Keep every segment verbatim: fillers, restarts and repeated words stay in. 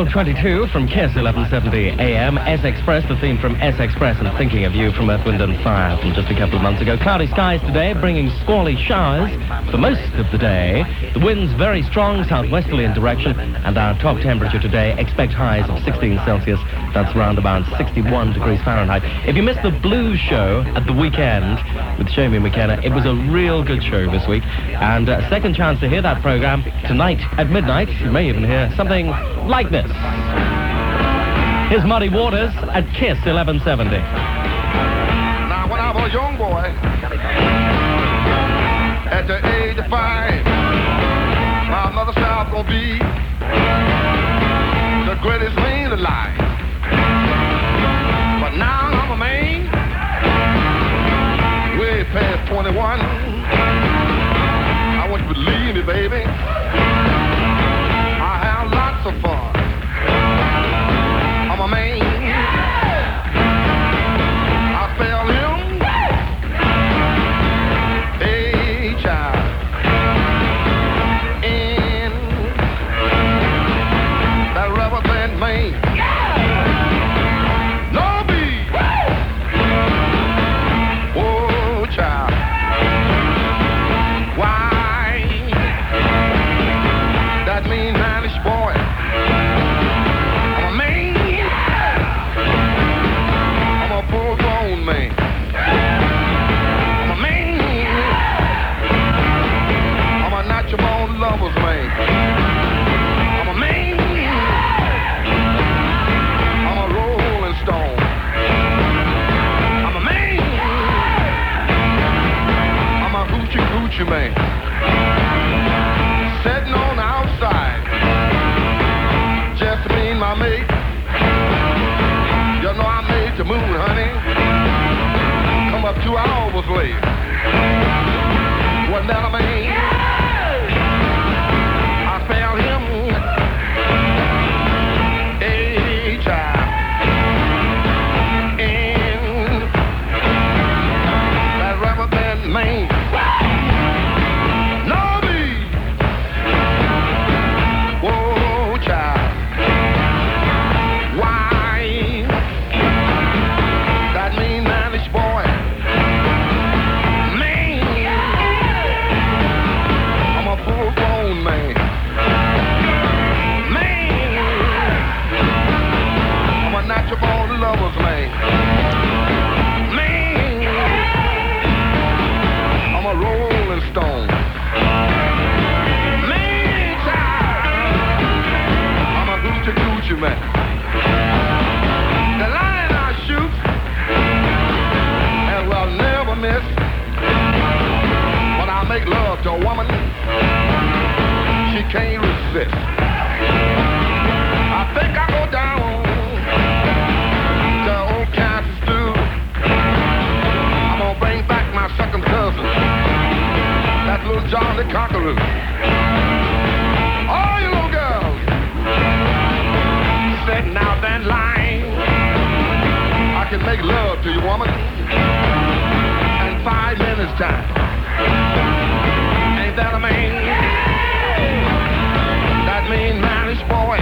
twelve twenty-two from Kiss eleven seventy A M. S-Express, the theme from S-Express and Thinking of You from Earth, Wind and Fire from just a couple of months ago. Cloudy skies today, bringing squally showers for most of the day. The wind's very strong, southwesterly in direction, and our top temperature today, expect highs of sixteen Celsius. That's round about sixty-one degrees Fahrenheit. If you missed the blues show at the weekend with Shomi McKenna, it was a real good show this week. And a uh, second chance to hear that program tonight at midnight. You may even hear something like this. Here's Muddy Waters at Kiss eleven seventy. Now, when I was a young boy, at the age of five, my mother said I was gonna be the greatest man alive. But now I'm a man, way past twenty-one. I want you to believe me, baby. I have lots of fun. I'm a man. I fell him. Hey, child. In that rubber band man. No beat. Oh, child. Why? That mean manish boy. I'm a man. I'm a full-grown man. I'm a man. I'm a natural-born lover's man. I'm a man. I'm a rolling stone. I'm a man. I'm a hoochie-coochie man. Sitting on the outside, just me and my mate. You know I made the moon, honey. Come up two hours late. Wasn't that a man? I found him. Hey, child. In that rubber band man. Lover's man. Man, I'm a rolling stone. Man, child, I'm a hoochie coochie man. The line I shoot and will never miss. When I make love to a woman, she can't resist. I think I go down second cousin, that little Johnny Cockaroo. All you little girls sitting out that line, I can make love to you, woman, in five minutes time. Ain't that a man? That mean manish boy.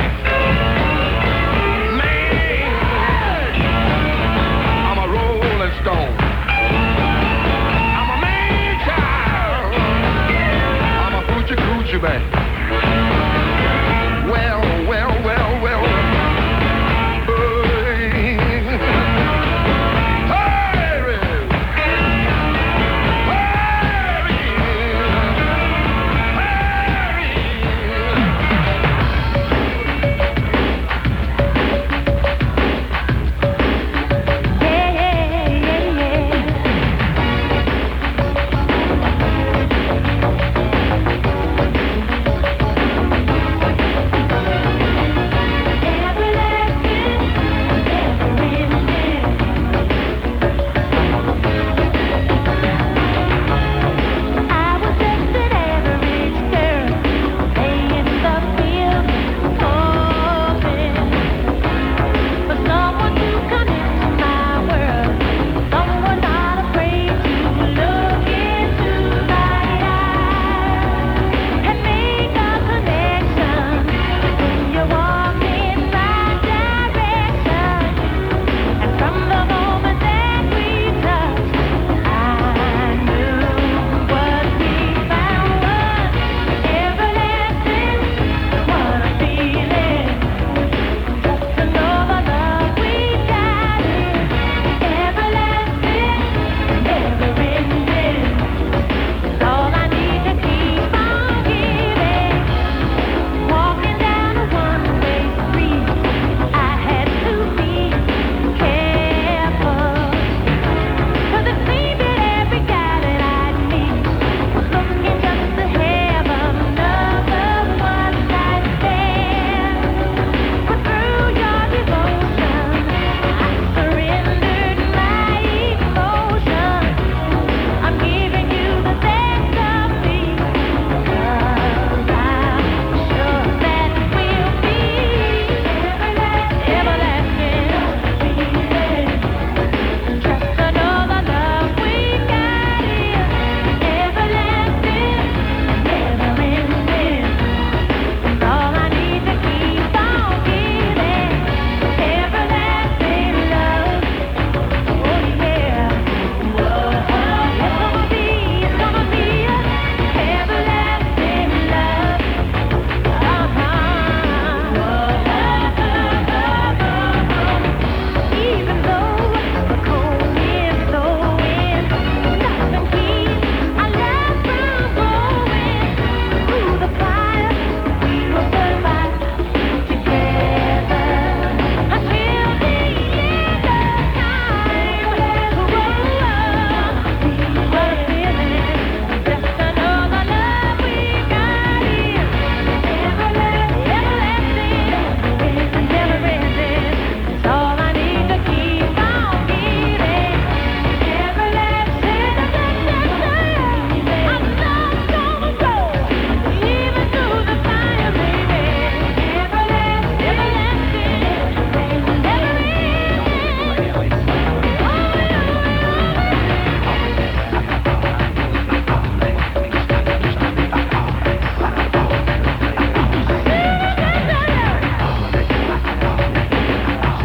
Man, I'm a rolling stone. Coochie man. Well, well, well, well. Hey, hurry,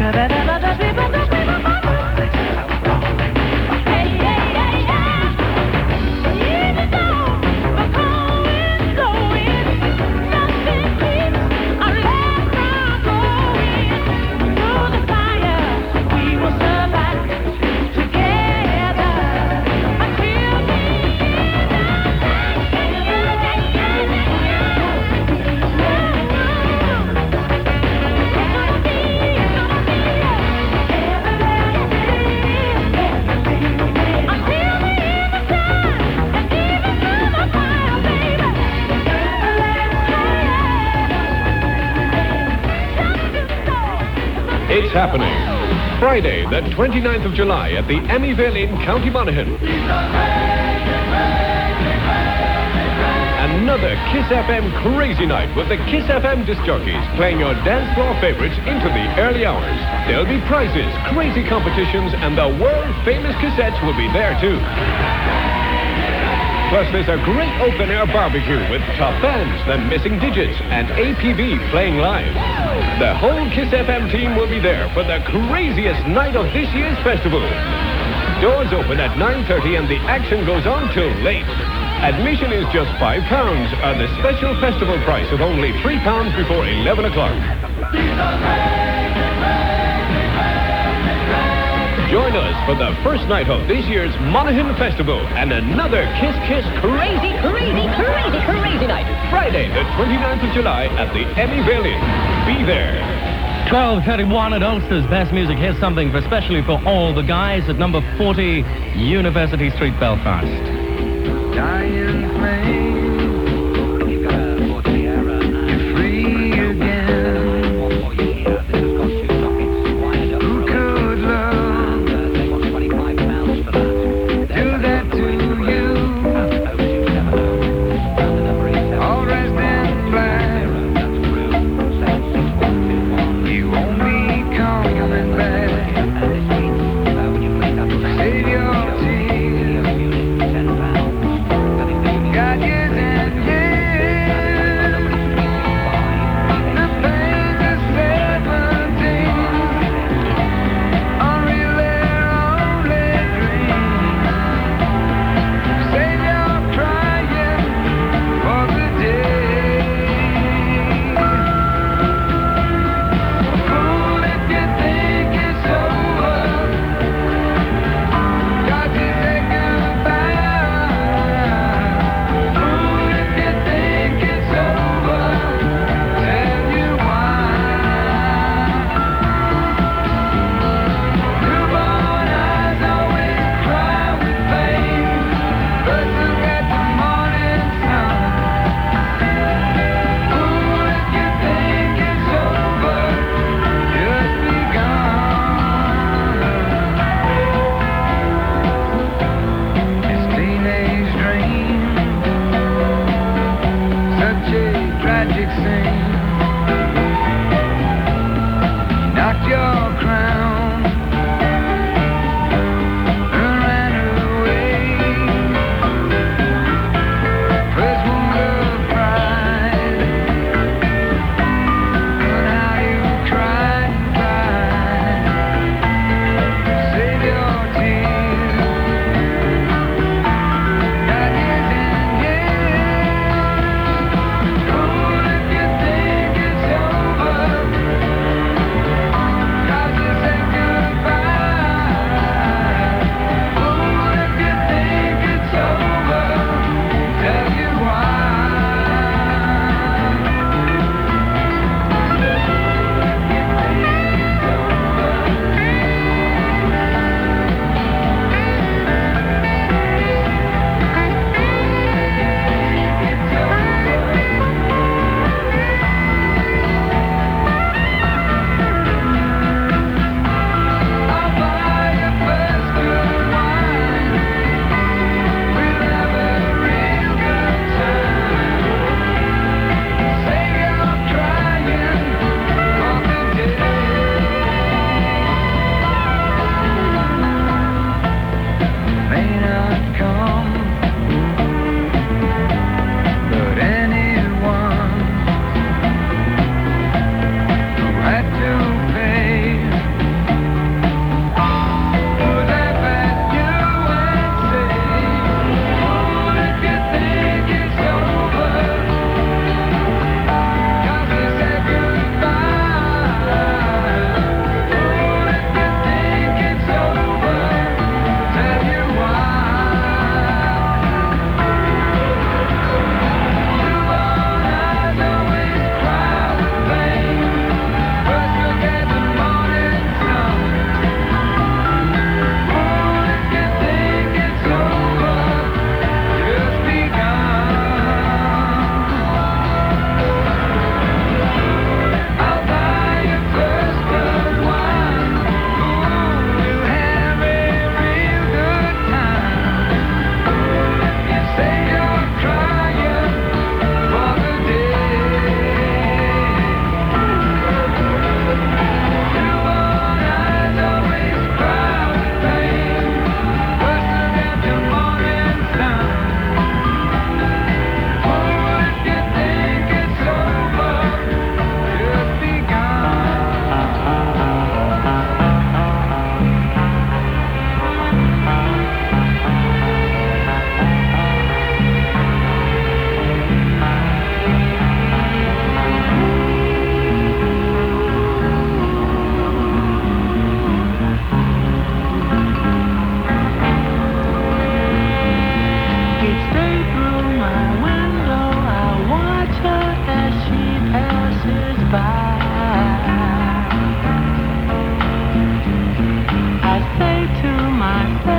It's happening. Friday, the twenty-ninth of July at the Emmyville in County Monaghan. Another Kiss F M crazy night with the Kiss F M disc jockeys playing your dance floor favorites into the early hours. There'll be prizes, crazy competitions, and the world-famous cassettes will be there too. Plus, there's a great open-air barbecue with top bands, The Missing Digits, and A P B playing live. The whole Kiss F M team will be there for the craziest night of this year's festival. Doors open at nine thirty and the action goes on till late. Admission is just five pounds, or the special festival price of only three pounds before eleven o'clock. Join us for the first night of this year's Monaghan Festival and another Kiss Kiss crazy, crazy, crazy, crazy night. Friday, the twenty-ninth of July at the Emmyville Inn. Be there. twelve thirty-one at Ulster's Best Music. Here's something for especially for all the guys at number forty University Street, Belfast. Dying flame, you're free again. Who could love do that to you? All dressed in black, you won't be coming back. Save your tears.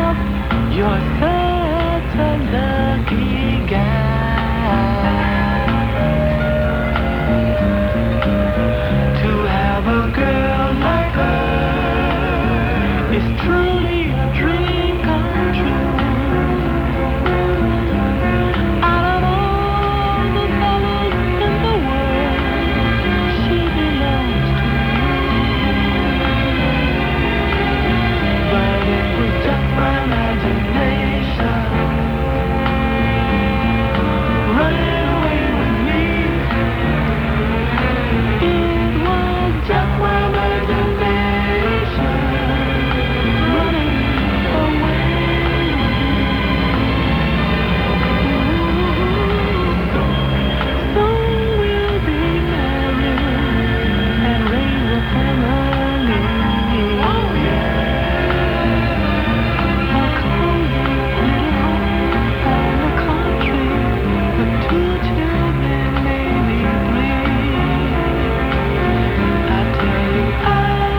yourself, you're such a lucky guy. To have a girl like her is truly a dream come true. Out of all the fellas in the world, she belongs to me. But it was just my imagination running away with me. It was just my imagination running away. Soon we'll be married and raise a family. Oh yeah. A cozy little home out in the country with two children, maybe three. I tell you, I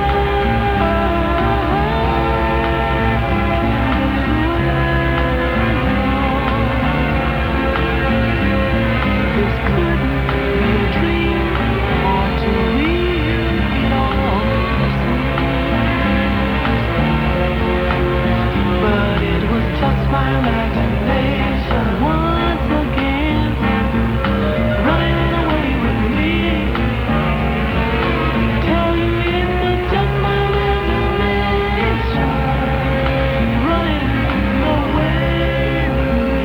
this couldn't be a dream, or to real it all but it was just my imagination once again running away with me. Tell you it was just my imagination running away with me.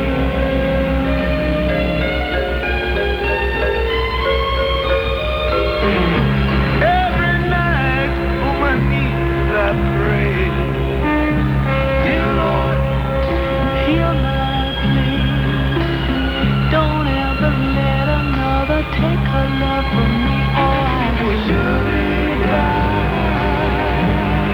Every night on my knees I pray, dear Lord, heal my plea. Don't ever let another take her love from me, or I will surely die.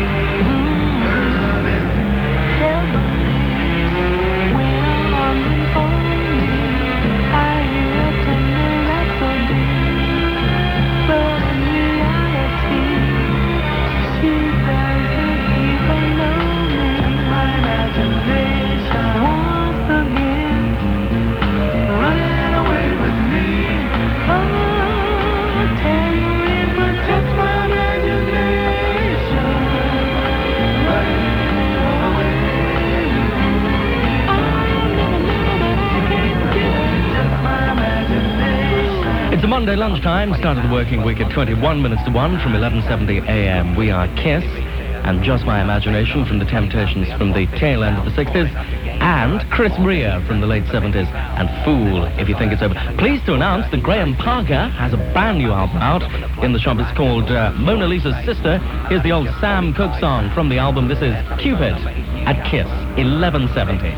Heavenly, when I'm hungry for me, I hear a tender rhapsody. But in reality, she doesn't even know me. My imagination once again running away with me. Oh, tell you it was just my imagination running away with me. Oh, never, never that I can't get just my imagination. It's a Monday lunchtime, started the working week at twenty-one minutes to one from eleven seventy a m. We are Kiss, and Just My Imagination from the Temptations from the tail end of the sixties, and Chris Rea from the late seventies, and Fool, If You Think It's Over. Pleased to announce that Graham Parker has a brand new album out in the shop. It's called uh, Mona Lisa's Sister. Here's the old Sam Cooke song from the album. This is Cupid at Kiss, eleven seventy.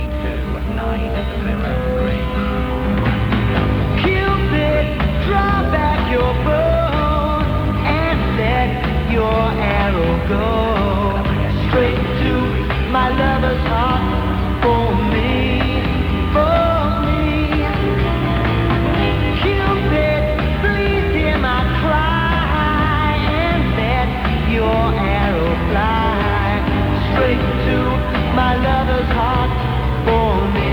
Cupid, draw back your bow and let your arrow go straight to my lover's heart. For me, for me. Cupid, please hear my cry and let your arrow fly straight to my lover's heart. For me.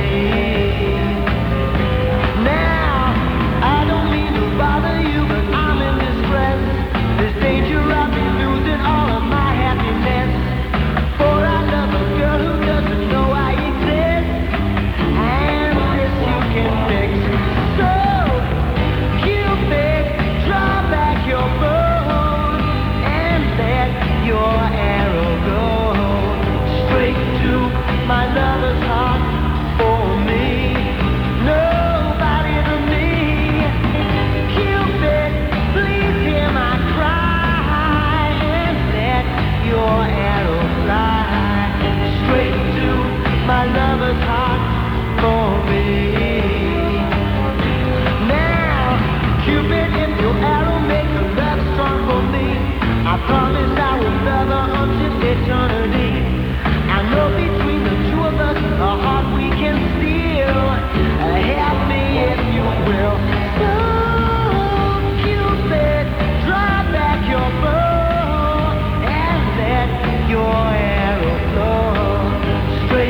Now, I don't mean to bother you, but I'm in distress. This danger of me losing all of my happiness. For I love a girl who doesn't know I exist, and this you can fix. So, Cupid, draw back your bow and let your arrow go straight to my lover's heart. For me, nobody but me. Cupid, please hear my cry and let your arrow fly straight to my lover's heart. For me. Now, Cupid, if your arrow makes a love strong for me, I promise I will love her until eternity. I know between the two of us, a heart we can steal. Uh, help me if you will. So, Cupid, draw back your bow and let your arrow flow straight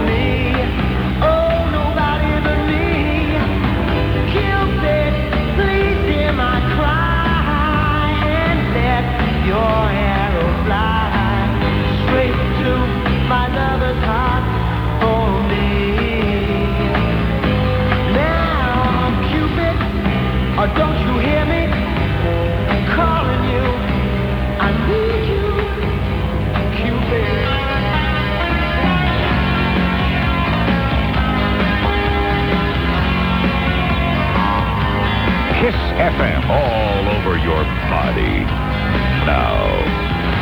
me. Oh, nobody but me. Cupid, please hear my cry and let your arrow fly straight to my lover's heart for me. Now, Cupid, oh, don't you hear me? I'm calling you. I need you, Cupid. Kiss F M all over your body. Now.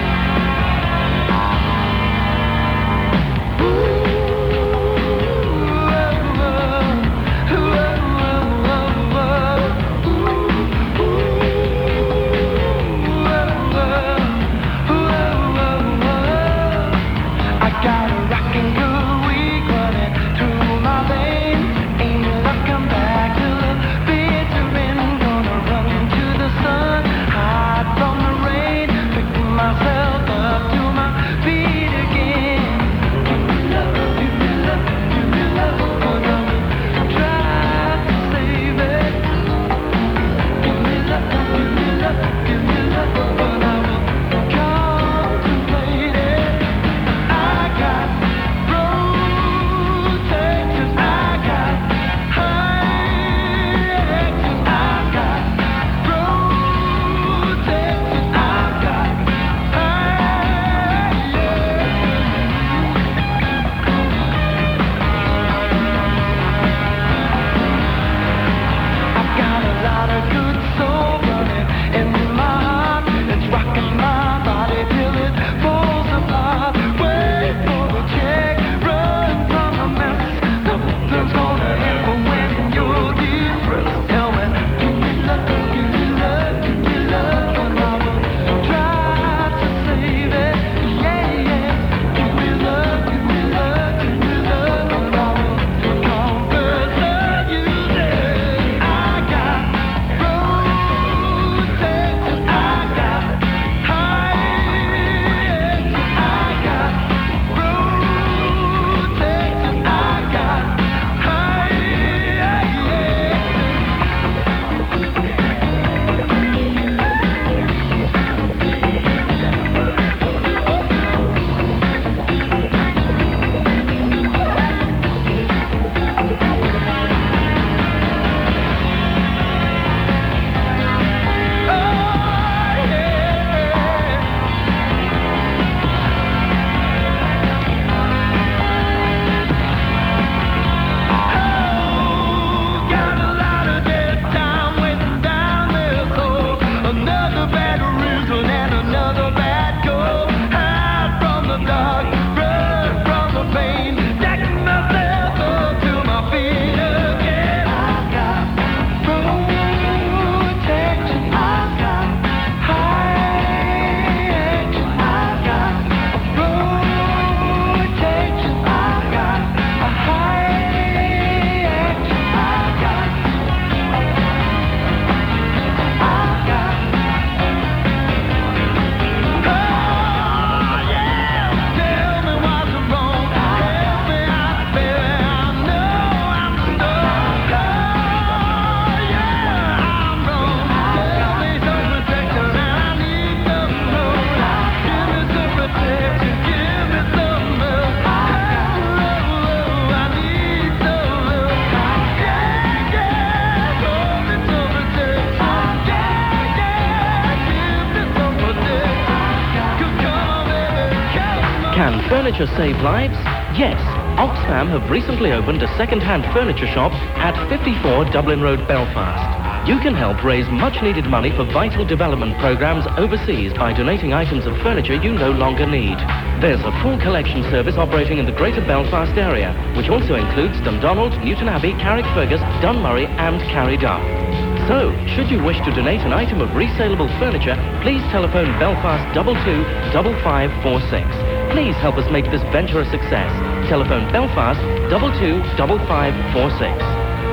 Can furniture save lives? Yes. Oxfam have recently opened a second-hand furniture shop at fifty-four Dublin Road, Belfast. You can help raise much-needed money for vital development programs overseas by donating items of furniture you no longer need. There's a full collection service operating in the Greater Belfast area, which also includes Dundonald, Newton Abbey, Carrickfergus, Dunmurray and Carryduff. So, should you wish to donate an item of resaleable furniture, please telephone Belfast two two five five four six. Please help us make this venture a success. Telephone Belfast two two five five four six.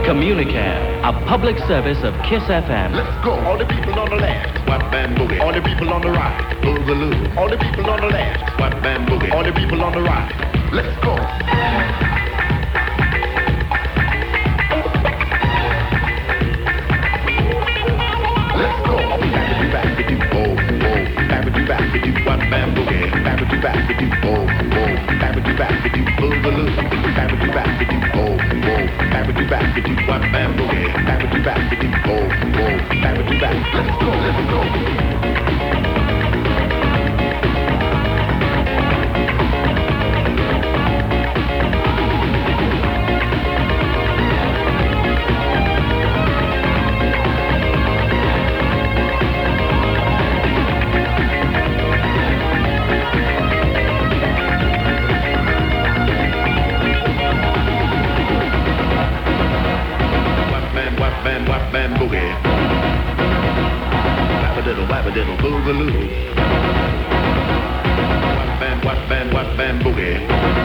Communicare, a public service of Kiss F M. Let's go. All the people on the left, whap bam boogie. All the people on the right, boogaloo. All the people on the left, whap bam boogie. All the people on the right, let's go. Let's go. Babba-doo, babba-doo, oh, oh. Babba-doo, babba-doo, whap bam boogie. Babba-doo, babba-doo, oh, oh. Babba-doo, babba-doo, boogaloo. Babba-doo, babba-doo, oh, oh. Babba-doo, babba-doo, whap bam boogie. Babba-doo, babba-doo, oh, oh. Babba-doo, babba-doo. Let's go, let's go. Whap bam boogie. Whap-a-diddle, whap-a-diddle, boogaloo. Whap bam, whap bam, whap bam boogie.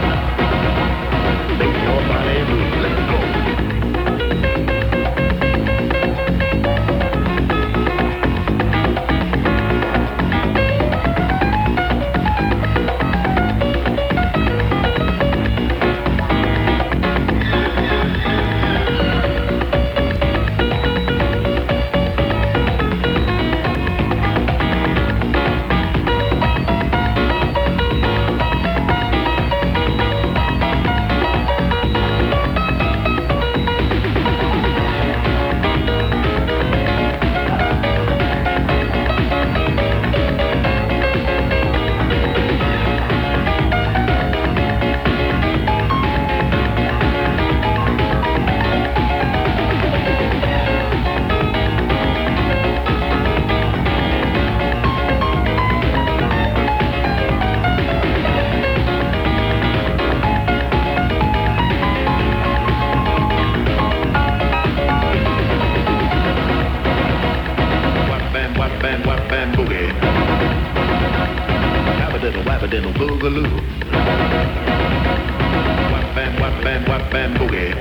Make your body move. Let's go. Whap-a-diddle, boogaloo. Whap bam, whap bam, whap bam boogie.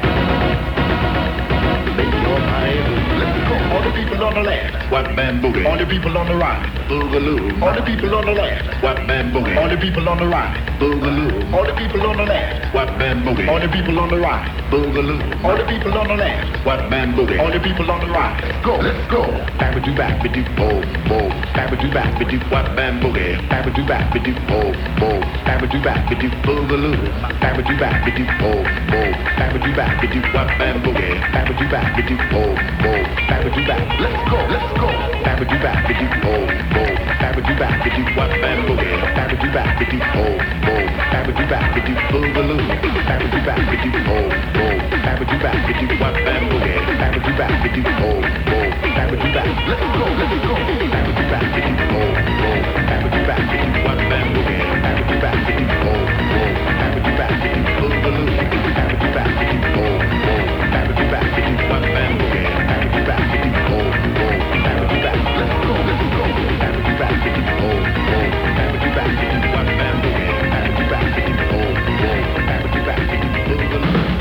Make your body move. Let's go. All the people on the left, whap bam boogie. All the people on the right, boogaloo. All the people on the left, whap bam boogie. All the people on the right, boogaloo. All the people on the left, whap bam boogie. All the people on the right, boogaloo. All the people on the left, whap bam boogie. All the people on the right, let's go, let's go. Babba-doo, babba-doo, oh, oh. Babba-doo, babba-doo, whap bam boogie. Babba-doo, babba-doo, oh, oh. Babba-doo, babba-doo, boogaloo. Babba-doo, babba-doo, oh, oh. Babba-doo, babba-doo, whap bam boogie. Babba-doo, babba-doo, oh, oh. Babba-doo, babba-doo, let's go, let's go. Babba-doo, babba-doo, oh, oh. Babba-doo, babba-doo, whap bam boogie. Babba-doo, babba-doo, oh, oh. Babba-doo, babba-doo, boogaloo. Babba-doo, babba-doo, oh, oh. Babba-doo, babba-doo, whap bam boogie. Babba-doo, babba-doo, oh, oh. Babba-doo, babba-doo, let's go, let's go. Babba-doo, babba-doo, oh, oh. Babba-doo, babba-doo, whap bam boogie. Babba-doo, babba-doo, oh, oh. Babba-doo, babba-doo, boogaloo. Babba-doo, babba-doo, oh, oh. Babba-doo, babba-doo, whap bam boogie. Babba-doo, babba-doo, oh, oh. Babba-doo, babba-doo, let's go, let's go. Babba-doo, babba-doo, oh, oh. Babba-doo, babba-doo, whap bam boogie. Babba-doo, babba-doo, oh, oh. Babba-doo, babba-doo, boogaloo.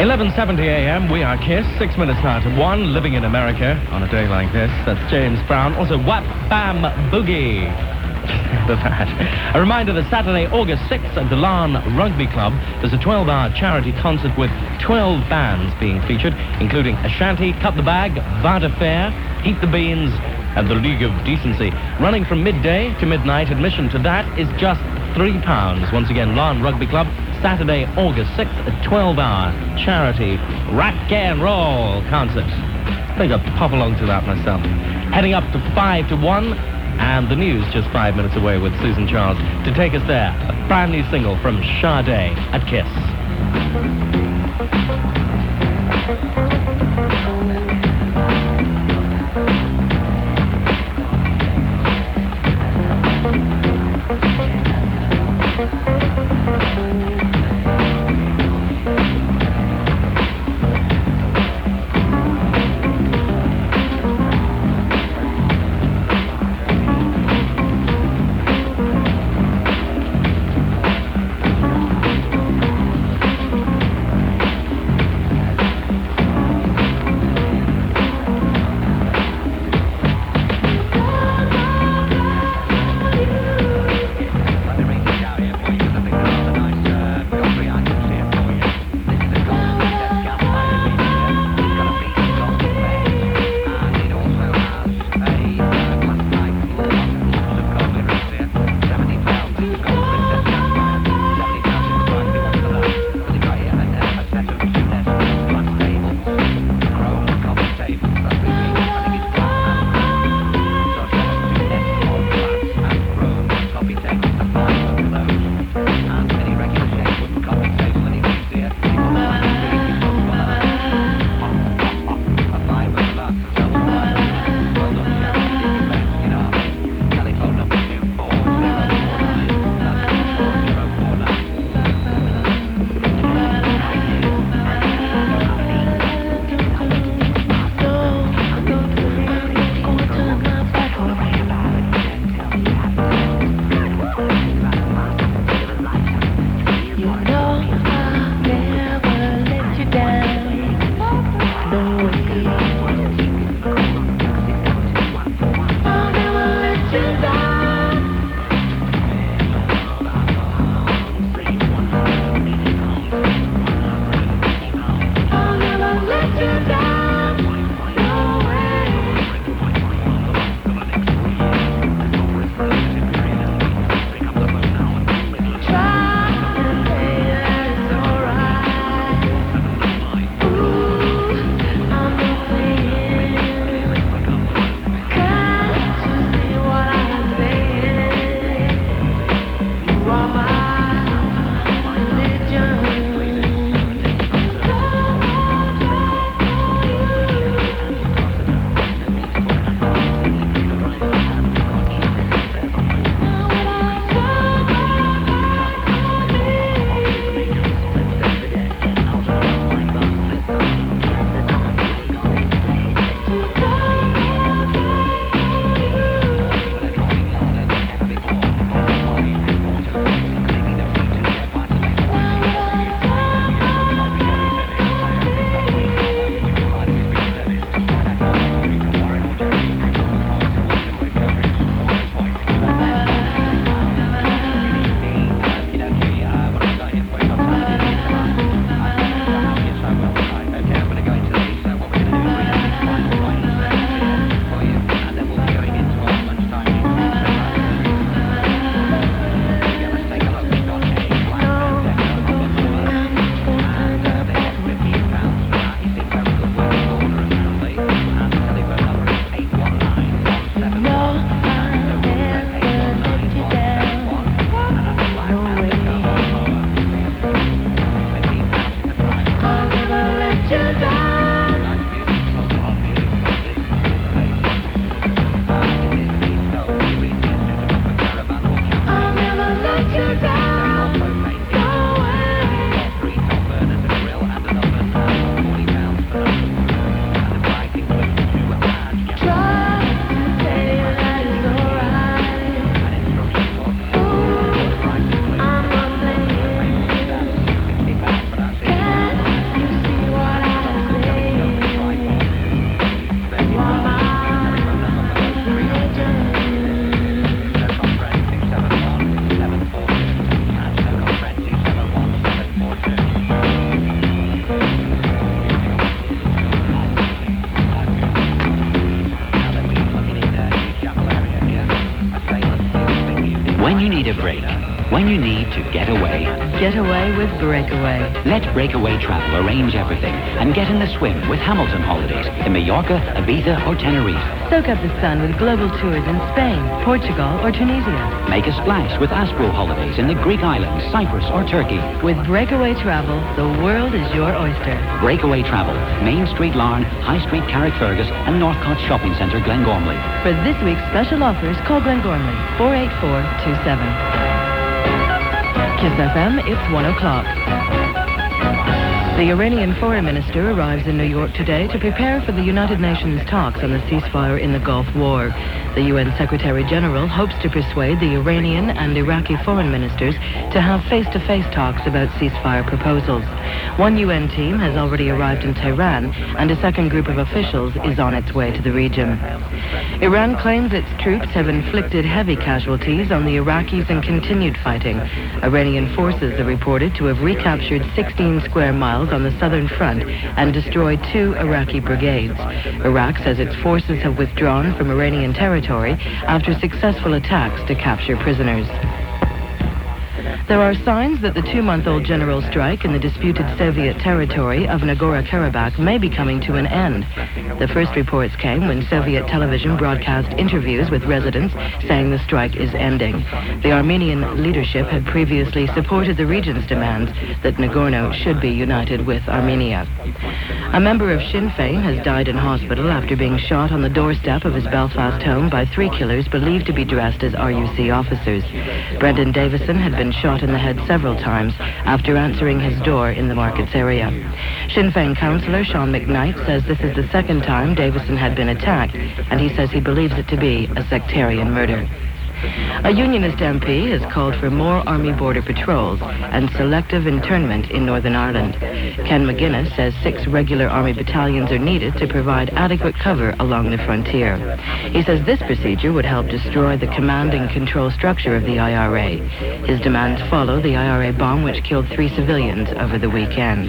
eleven seventy a m, we are Kiss, six minutes now to one, living in America on a day like this. That's James Brown. Also, Whap Bam Boogie. A reminder that Saturday, August sixth at the Lawn Rugby Club, there's a twelve-hour charity concert with twelve bands being featured, including Ashanti, Cut the Bag, Vada Fair, Heat the Beans, and the League of Decency. Running from midday to midnight, admission to that is just three pounds. Once again, Lawn Rugby Club, Saturday, August sixth, a twelve-hour charity rock and roll concert. I think I'll pop along to that myself. Heading up to five to one, and the news just five minutes away with Susan Charles to take us there. A brand new single from Sade at Kiss. when you need to get away. Get away with Breakaway. Let Breakaway Travel arrange everything and get in the swim with Hamilton Holidays in Mallorca, Ibiza or Tenerife. Soak up the sun with global tours in Spain, Portugal or Tunisia. Make a splash with Aspro Holidays in the Greek islands, Cyprus or Turkey. With Breakaway Travel, the world is your oyster. Breakaway Travel, Main Street Larne, High Street Carrickfergus and Northcote Shopping Centre, Glengormley. For this week's special offers, call Glengormley, four eight four two seven. Kiss F M, it's one o'clock. The Iranian foreign minister arrives in New York today to prepare for the United Nations talks on the ceasefire in the Gulf War. The U N Secretary General hopes to persuade the Iranian and Iraqi foreign ministers to have face-to-face talks about ceasefire proposals. One U N team has already arrived in Tehran, and a second group of officials is on its way to the region. Iran claims its troops have inflicted heavy casualties on the Iraqis and continued fighting. Iranian forces are reported to have recaptured sixteen square miles on the southern front and destroyed two Iraqi brigades. Iraq says its forces have withdrawn from Iranian territory after successful attacks to capture prisoners. There are signs that the two-month-old general strike in the disputed Soviet territory of Nagorno-Karabakh may be coming to an end. The first reports came when Soviet television broadcast interviews with residents saying the strike is ending. The Armenian leadership had previously supported the region's demands that Nagorno should be united with Armenia. A member of Sinn Féin has died in hospital after being shot on the doorstep of his Belfast home by three killers believed to be dressed as R U C officers. Brendan Davison had been shot in the head several times after answering his door in the Markets area. Sinn Féin councillor Sean McKnight says this is the second time Davison had been attacked, and he says he believes it to be a sectarian murder. A Unionist M P has called for more Army border patrols and selective internment in Northern Ireland. Ken McGuinness says six regular Army battalions are needed to provide adequate cover along the frontier. He says this procedure would help destroy the command and control structure of the I R A. His demands follow the I R A bomb which killed three civilians over the weekend.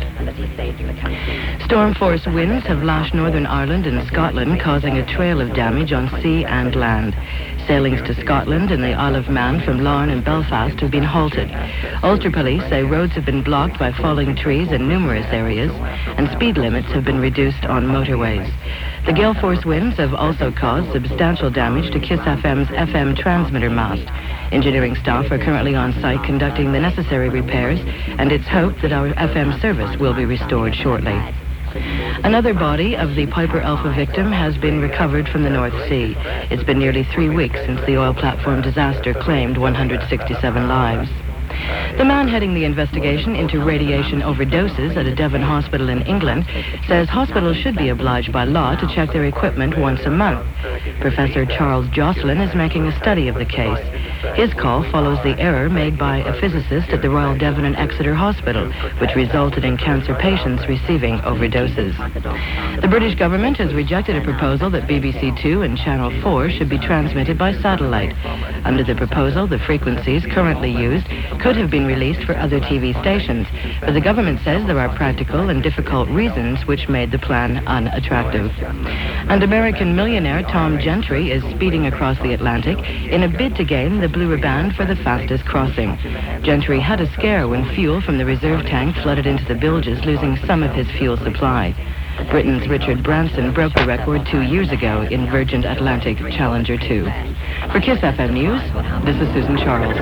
Storm force winds have lashed Northern Ireland and Scotland, causing a trail of damage on sea and land. Sailings to Scotland and the Isle of Man from Larne and Belfast have been halted. Ulster police say roads have been blocked by falling trees in numerous areas, and speed limits have been reduced on motorways. The gale force winds have also caused substantial damage to Kiss F M's F M transmitter mast. Engineering staff are currently on site conducting the necessary repairs, and it's hoped that our F M service will be restored shortly. Another body of the Piper Alpha victim has been recovered from the North Sea. It's been nearly three weeks since the oil platform disaster claimed one hundred sixty-seven lives. The man heading the investigation into radiation overdoses at a Devon hospital in England says hospitals should be obliged by law to check their equipment once a month. Professor Charles Jocelyn is making a study of the case. His call follows the error made by a physicist at the Royal Devon and Exeter Hospital, which resulted in cancer patients receiving overdoses. The British government has rejected a proposal that B B C Two and Channel four should be transmitted by satellite. Under the proposal, the frequencies currently used could have been released for other T V stations, but the government says there are practical and difficult reasons which made the plan unattractive. And American millionaire Tom Gentry is speeding across the Atlantic in a bid to gain the Blue Riband for the fastest crossing. Gentry had a scare when fuel from the reserve tank flooded into the bilges, losing some of his fuel supply. Britain's Richard Branson broke the record two years ago in Virgin Atlantic Challenger two. For Kiss F M News, this is Susan Charles.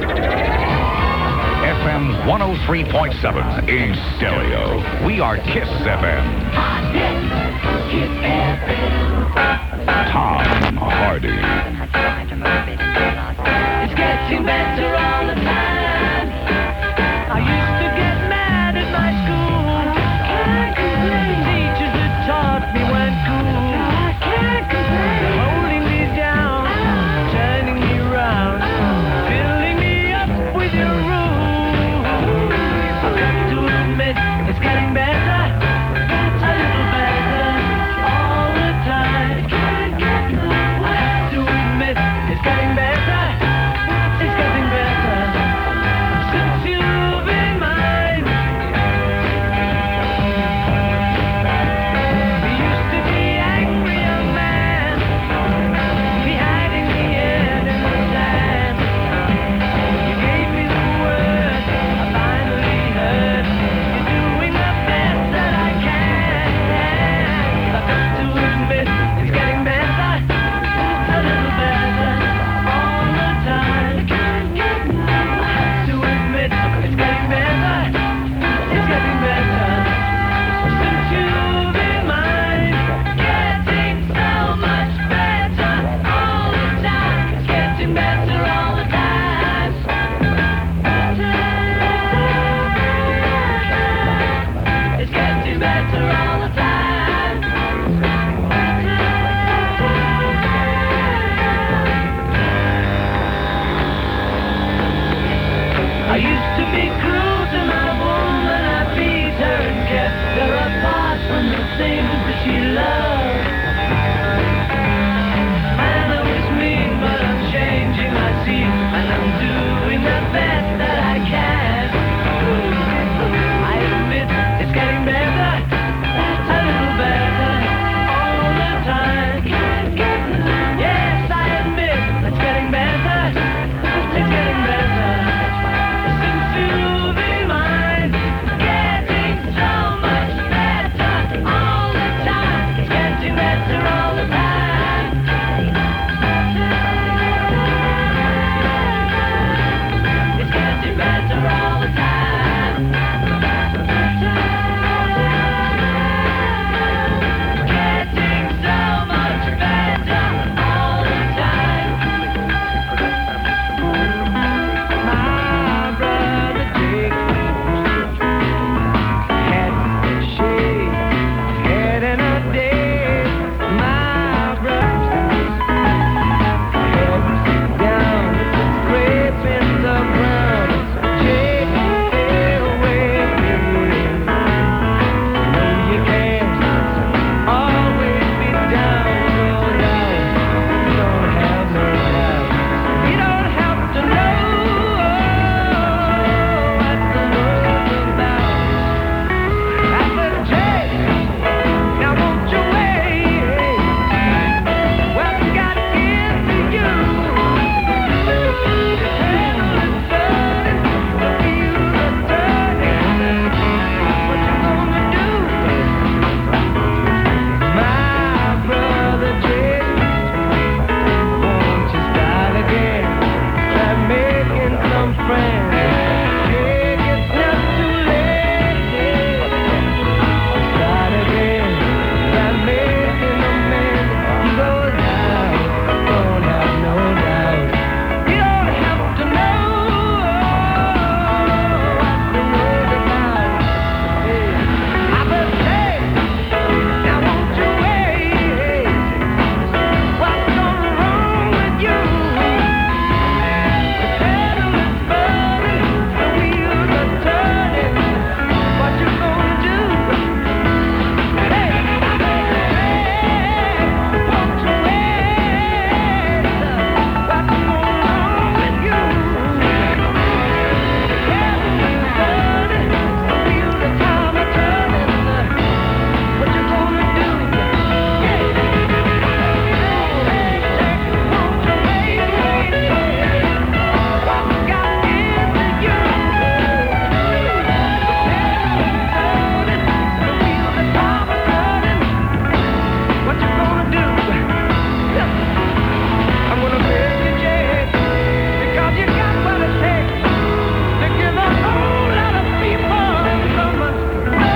F M one oh three point seven in stereo. We are Kiss F M. Tom Hardy. It's getting better all the time. I used to get mad at my school. Can't complain. Teachers that taught me weren't cool. I can't complain. Holding me down, turning me round, filling me up with your rules. I've got to admit, it's getting better, a little better, all the time. I have to admit, it's getting better, it's getting better.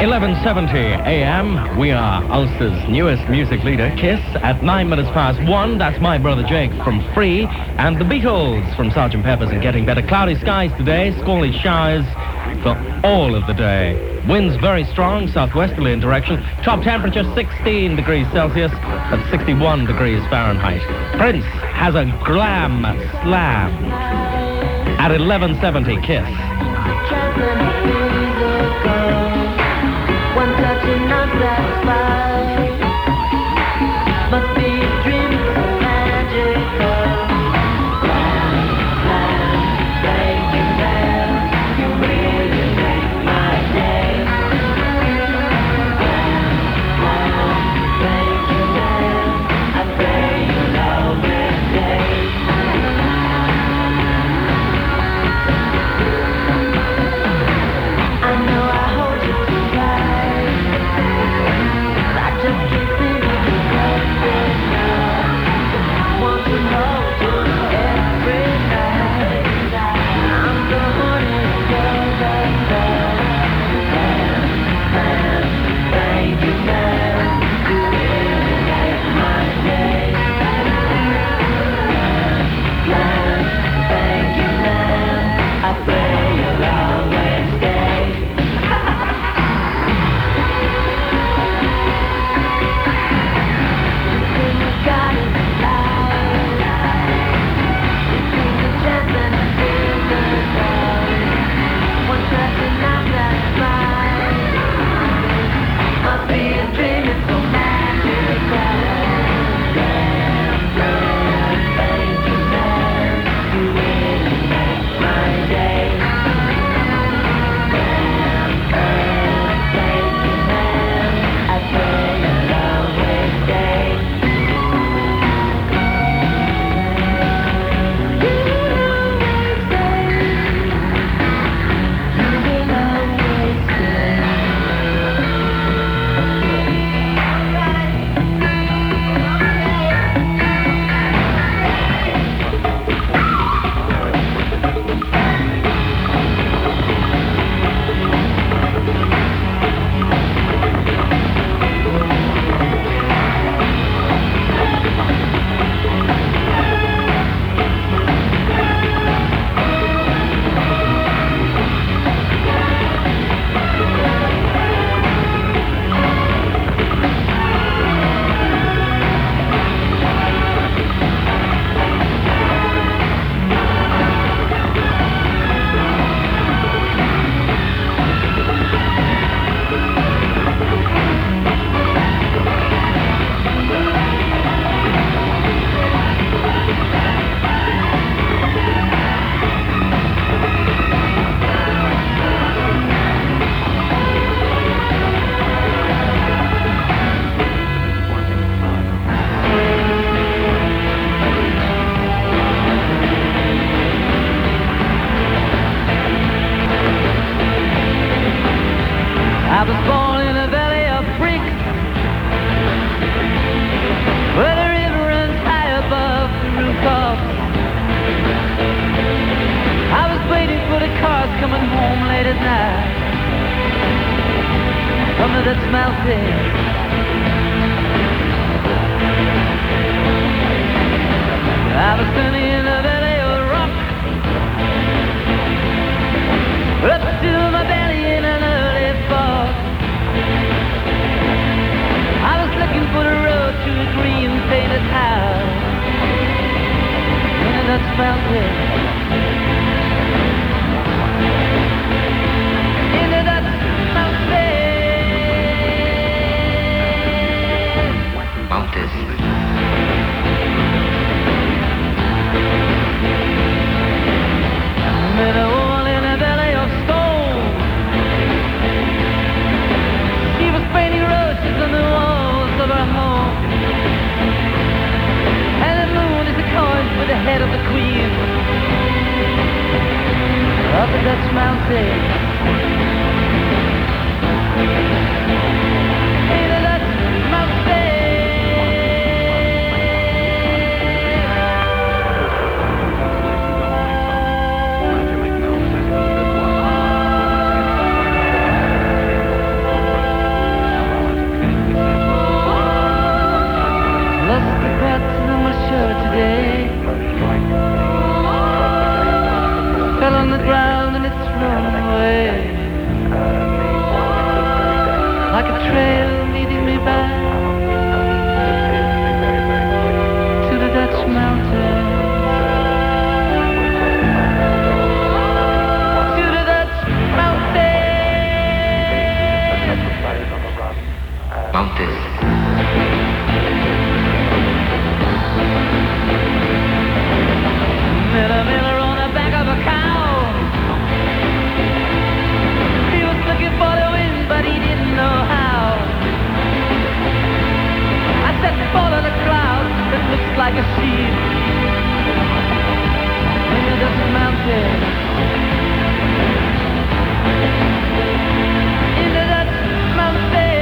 eleven seventy a m. We are Ulster's newest music leader, Kiss. At nine minutes past one, that's My Brother Jake from Free. And the Beatles from Sergeant Pepper's and Getting Better. Cloudy skies today, squally showers for all of the day. Winds very strong, southwesterly in direction. Top temperature sixteen degrees Celsius at sixty-one degrees Fahrenheit. Prince has a glam slam at eleven seventy Kiss. One touch and I'm satisfied. Must be a dream, it's so magical. Thank you, man. You really make my day. Thank you, man. I pray you'll always stay. I know I hold you too tight. I just can't seem to get it now. Want to hold you every night. I'm so horny for that man, man. Thank you, man. You really make my day. Man, thank you, man. I pray you'll always stay. Got it right. Between the chance and the feeling right. One touch and I'm satisfied. Must be a dream, it's so magical. Thank you, man. You really make my day. Thank you, man. I pray you'll always stay. I was born in a valley of freaks, where the river runs high above the rooftops. I was waiting for the cars coming home late at night from the Dutch mountain. I was standing in a valley of rock, up to my belly in an early fog. I was looking for the road to a green painted house in the Dutch mountain. In the Dutch mountain. Mountains. Met a woman in a valley of stone. She was painting roses on the walls of her home. And the moon is a coin with the head of the queen of the Dutch mountain. In the Dutch mountain. like a trail leading me back to the Dutch mountain. To the Dutch mountain. Mountain. Miller, Miller on the back of a cow. He was looking for the wind, but he didn't know how. I said, follow the cloud that looks like a seed in the mountain. In the Dutch mountain.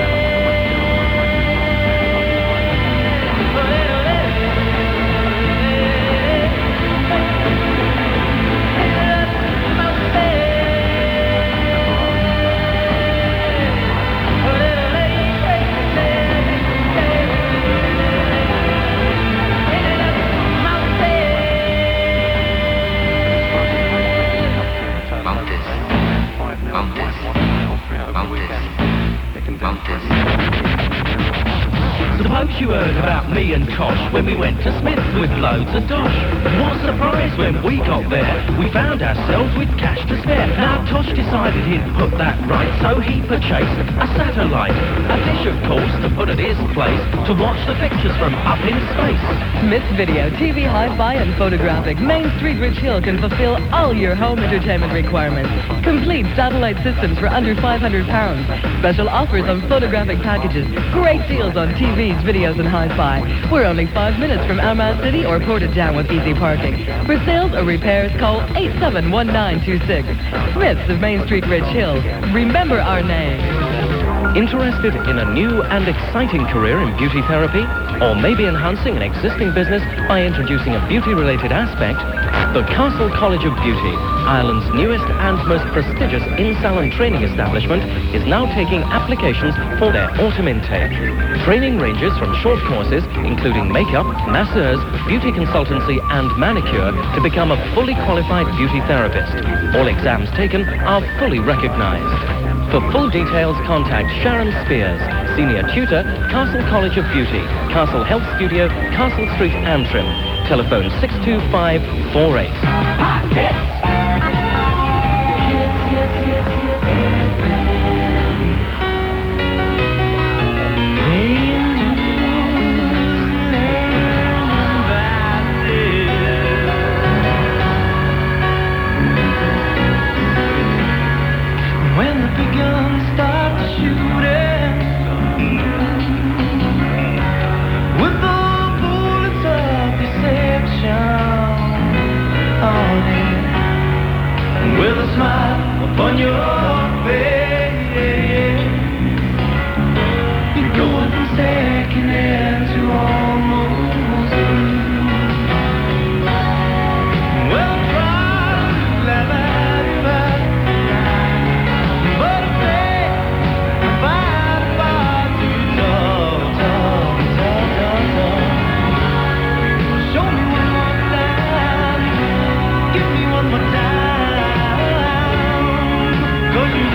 Suppose you heard about me and Tosh when we went to Smith's with loads of dosh. What a surprise when we got there. We found ourselves with cash to spare. Now Tosh decided he'd put that right, so he purchased a satellite. A dish, of course, to put at his place to watch the pictures from up in space. Smith's Video, T V, Hi-Fi and Photographic. Main Street Rich Hill can fulfill all your home entertainment requirements. Complete satellite systems for under five hundred pounds. Special offers on photographic packages. Great deals on T Vs, videos and Hi-Fi. We're only five minutes from Armagh City or Portage Down with easy parking. For sales or repairs, call eight seven one nine two six. Smith's of Main Street Rich Hill. Remember our name. Interested in a new and exciting career in beauty therapy? Or maybe enhancing an existing business by introducing a beauty-related aspect? The Castle College of Beauty, Ireland's newest and most prestigious in-salon training establishment, is now taking applications for their autumn intake. Training ranges from short courses, including makeup, masseurs, beauty consultancy and manicure, to become a fully qualified beauty therapist. All exams taken are fully recognized. For full details, contact Sharon Spears, Senior Tutor, Castle College of Beauty, Castle Health Studio, Castle Street, Antrim. Telephone six two five four eight. When the big guns start shooting, with the bullets of deception on it, with a smile upon your face, you're going from second hand to almost blue. Well, try to laugh at it, but I say, fight, fight, too tough, tough, tough, tough, tough. Show me one more time, give me one more time, 'cause you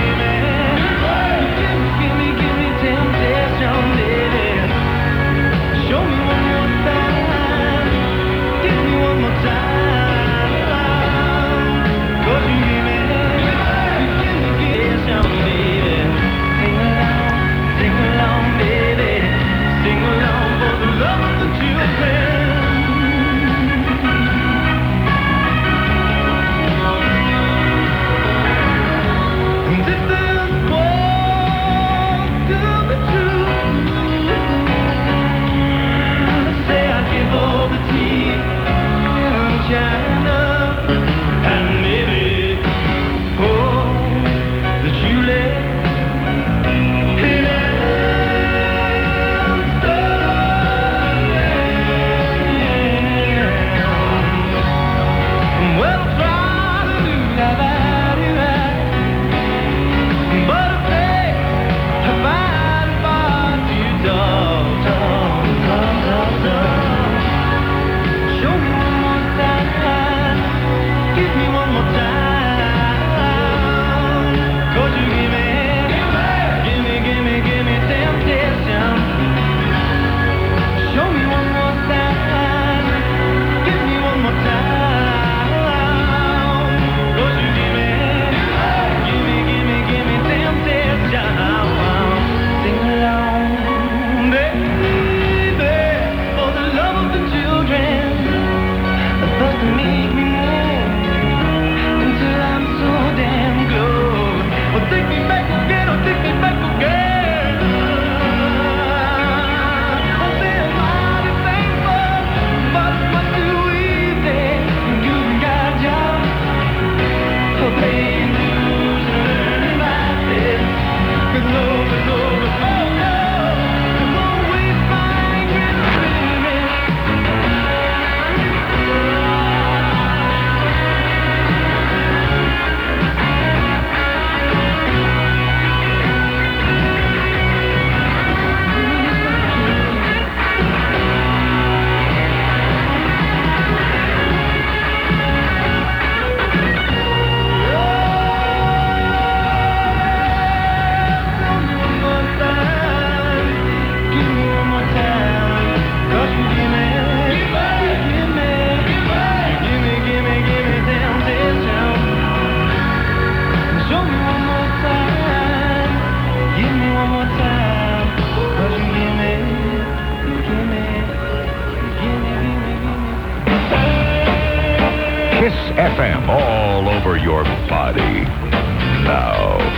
party now.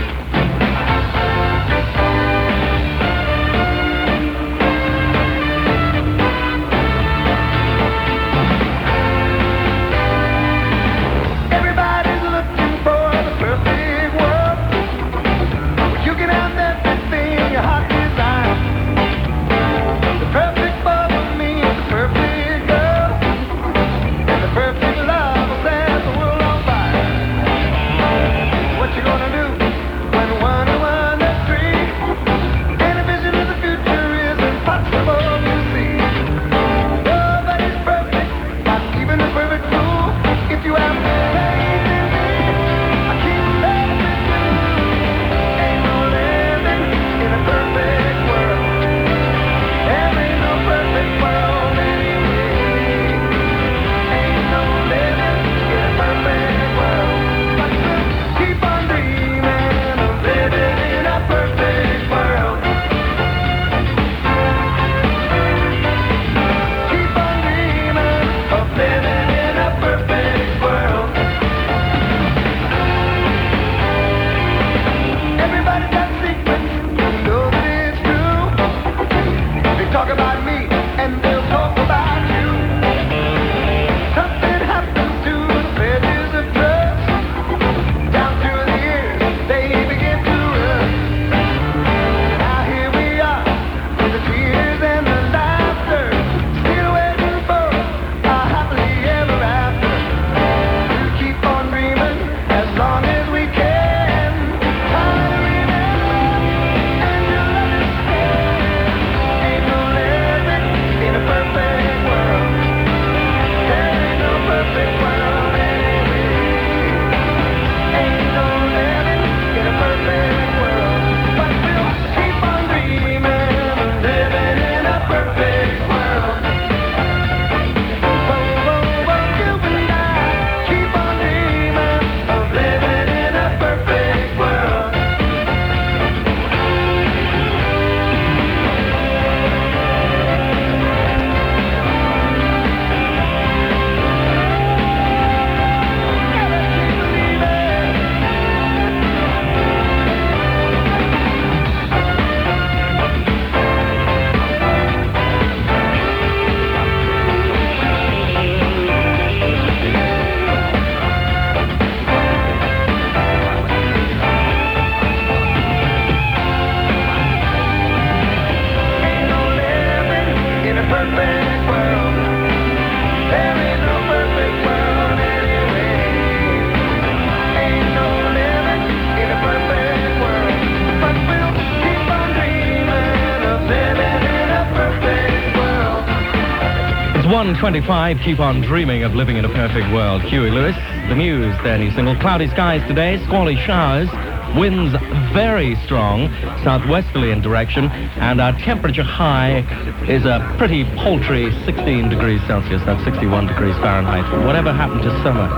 one twenty-five, keep on dreaming of living in a perfect world. Huey Lewis, The Muse, their new single. Cloudy skies today, squally showers, winds very strong, southwesterly in direction, and our temperature high is a pretty paltry sixteen degrees Celsius, that's sixty-one degrees Fahrenheit. Whatever happened to summer?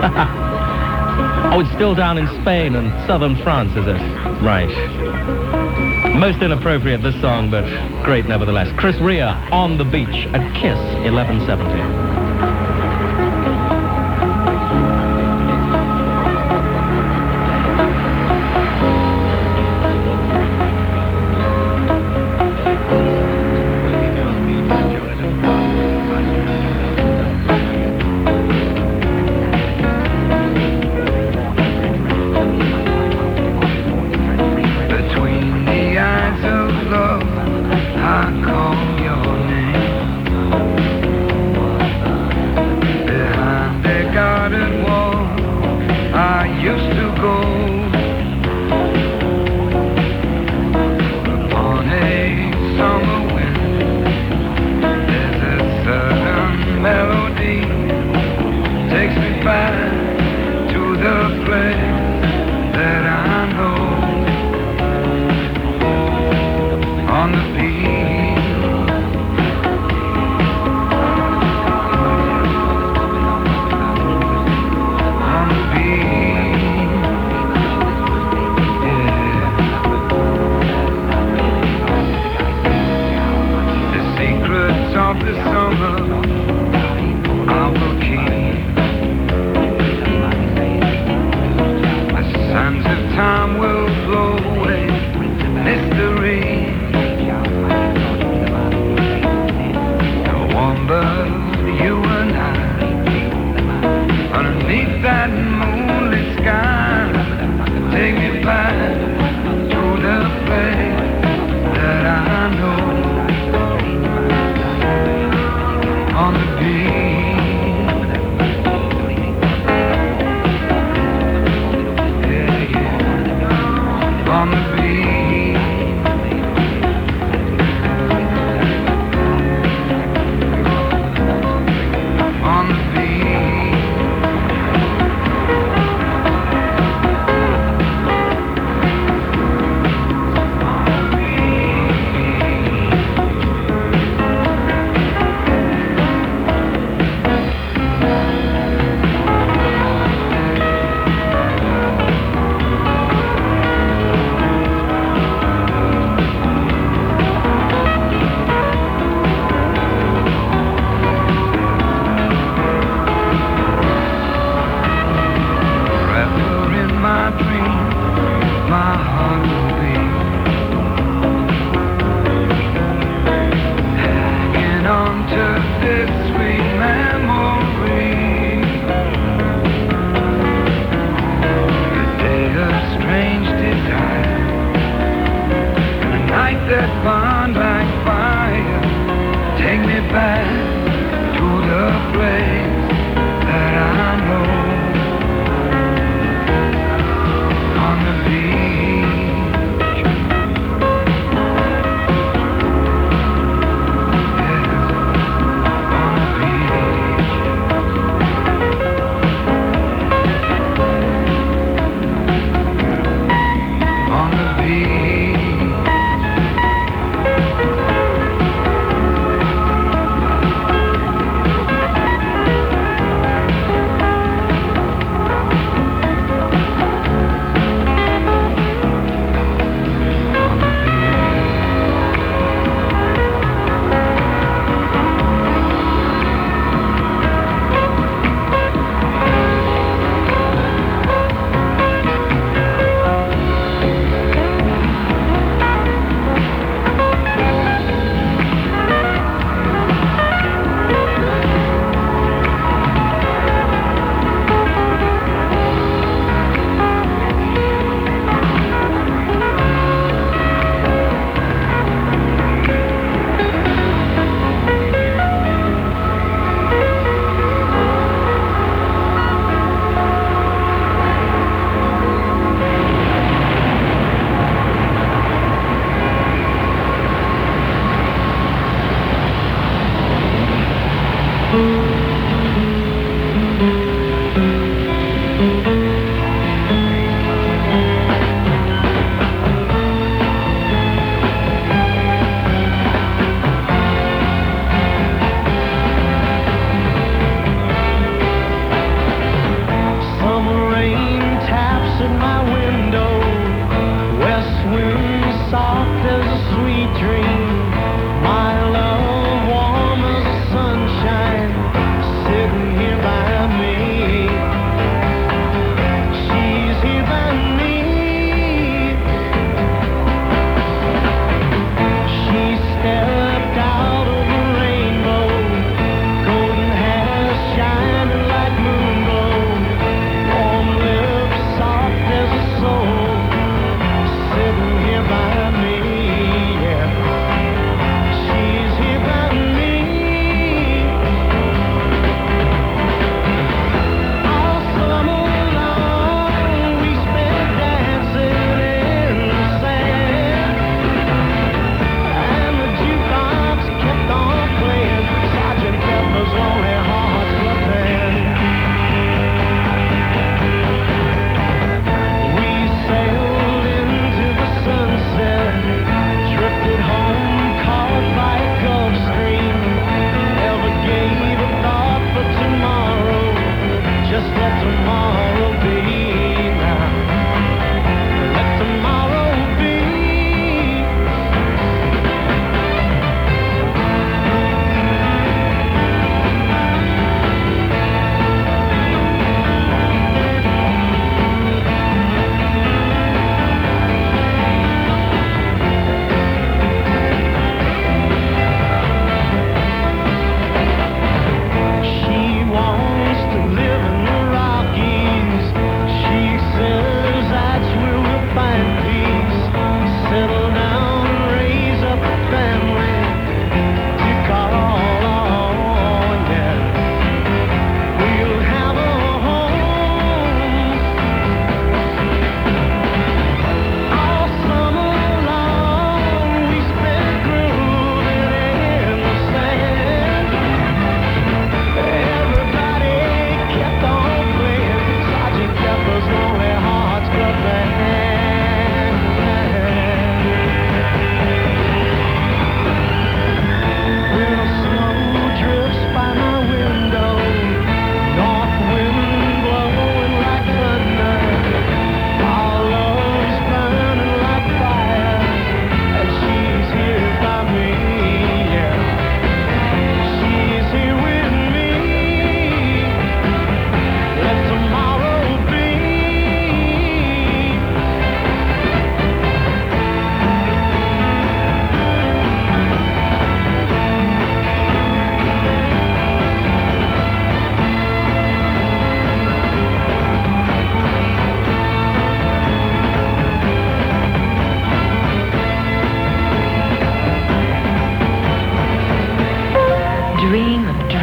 Oh, it's still down in Spain and southern France, is it? Right. Most inappropriate, this song, but great nevertheless. Chris Rea, On the Beach at Kiss eleven seventy. I call your name.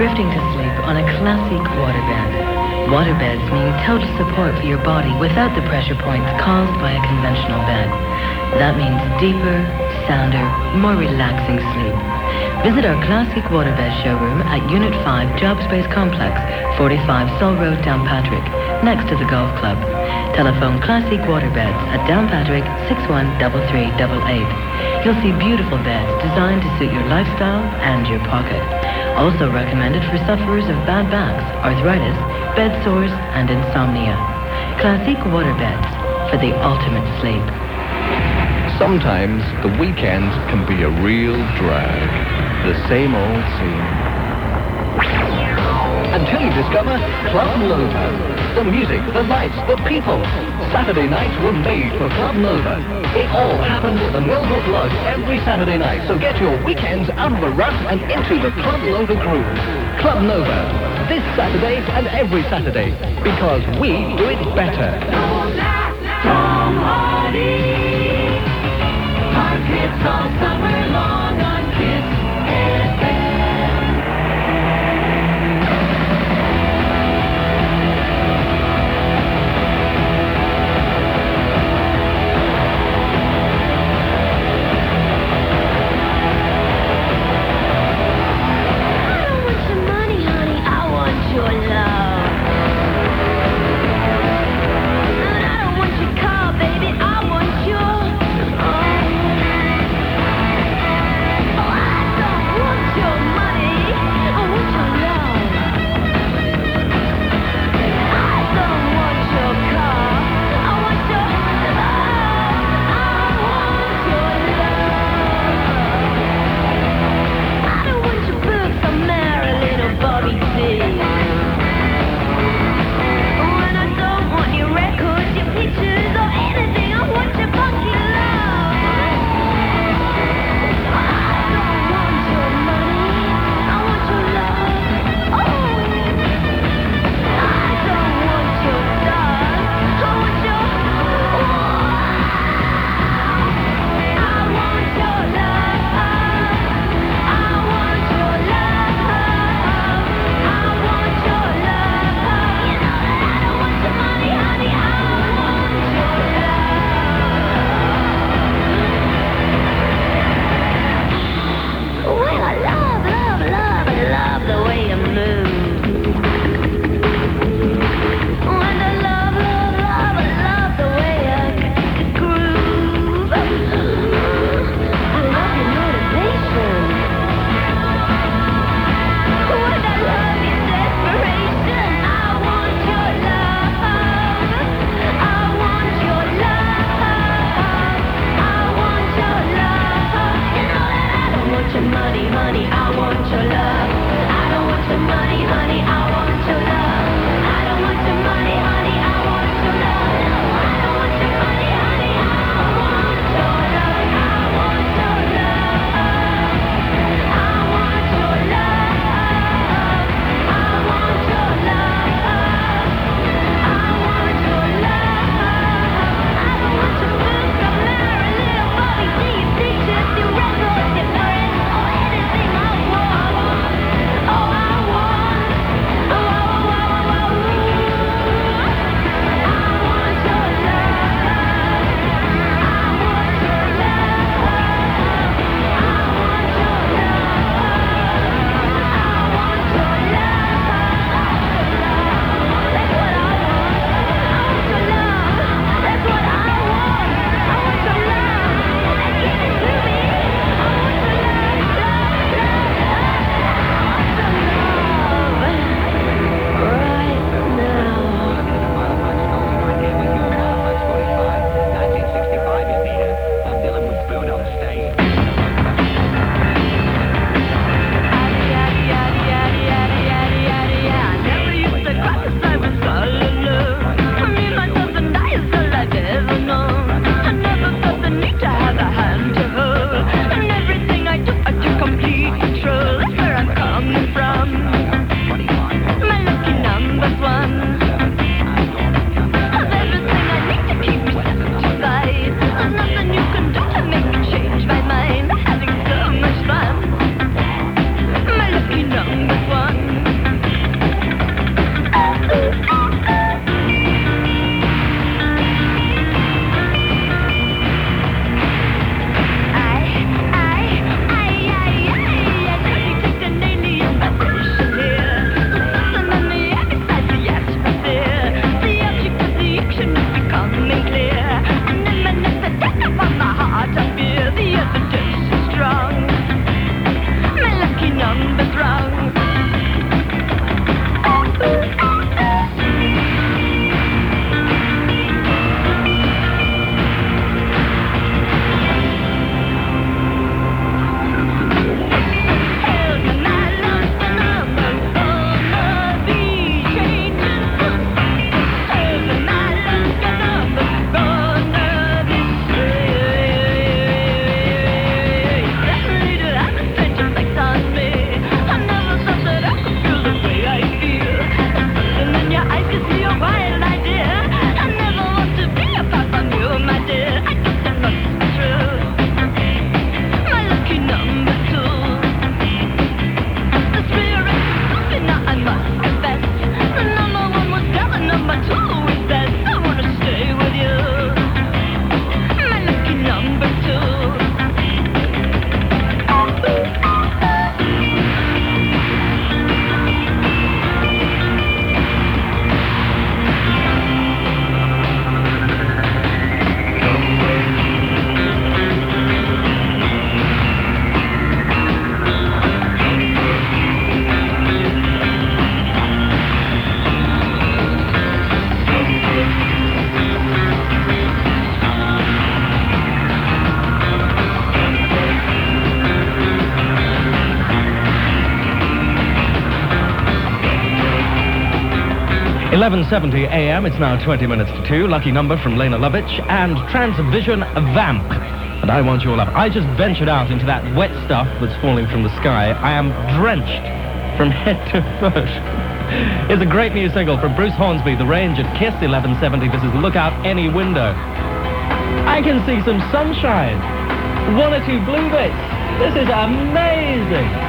drifting to sleep on a classic waterbed. Waterbeds mean total support for your body without the pressure points caused by a conventional bed. That means deeper, sounder, more relaxing sleep. Visit our classic waterbed showroom at Unit five Job Space Complex, forty-five Sol Road, Downpatrick, next to the golf club. Telephone Classic Waterbeds at Downpatrick six one three three eight eight. You'll see beautiful beds designed to suit your lifestyle and your pocket. Also recommended for sufferers of bad backs, arthritis, bed sores, and insomnia. Classic Waterbeds for the ultimate sleep. Sometimes the weekend can be a real drag. The same old scene. Until you discover Club Nova. The music, the lights, the people. Saturday nights were made for Club Nova. It all happens at the Millbrook Lodge every Saturday night, so get your weekends out of the rut and into the Club Nova groove. Club Nova, this Saturday and every Saturday, because we do it better. Tom Hardy. Our kids all summer long on Kiss F M. I don't want your money, honey, I want your love. And I don't want your car, baby, I want your eleven seventy a m, it's now twenty minutes to two. Lucky number from Lena Lovitch and Transvision Vamp. And I want you all up. I just ventured out into that wet stuff that's falling from the sky. I am drenched from head to foot. It's a great new single from Bruce Hornsby, The Range at Kiss eleven seventy. This is Look Out Any Window. I can see some sunshine. One or two blue bits. This is amazing.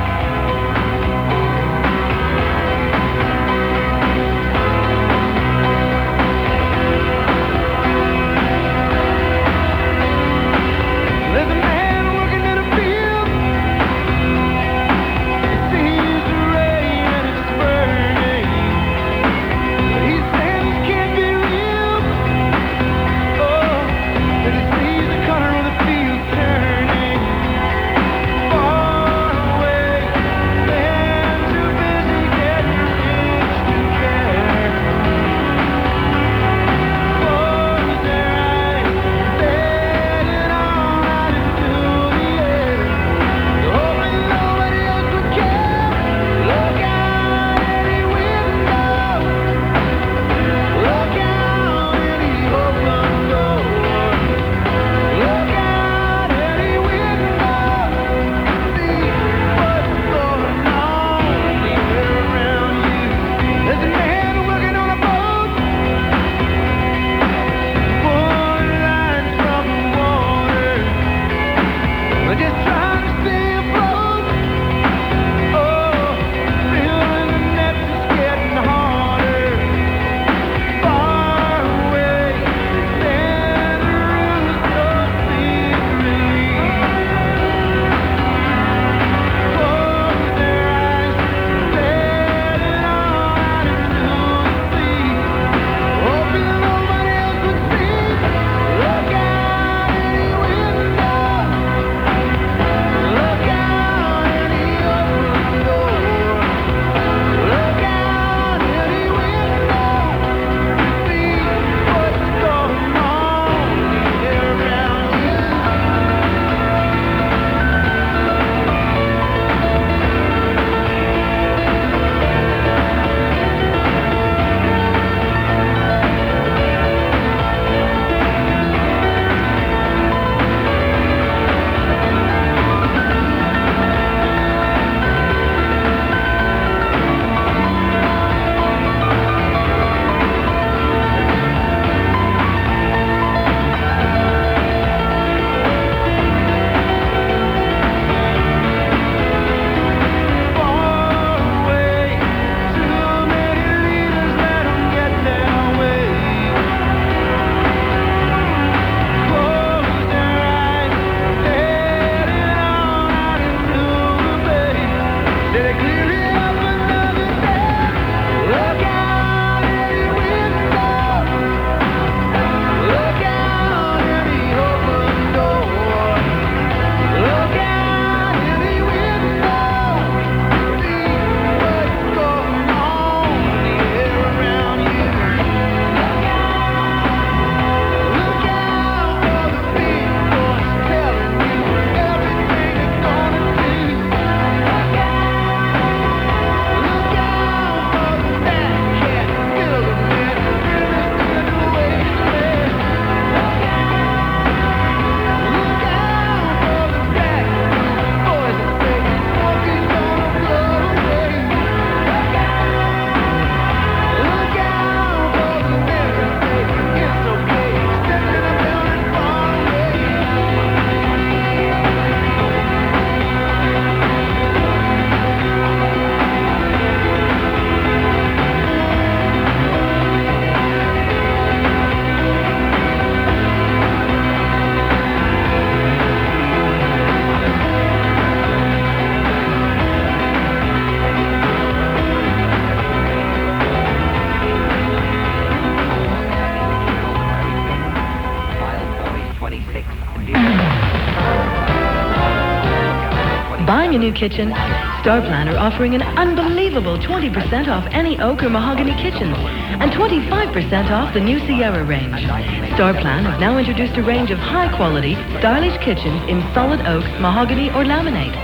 Buying a new kitchen? StarPlan are offering an unbelievable twenty percent off any oak or mahogany kitchens and twenty-five percent off the new Sierra range. StarPlan have now introduced a range of high-quality, stylish kitchens in solid oak, mahogany, or laminate.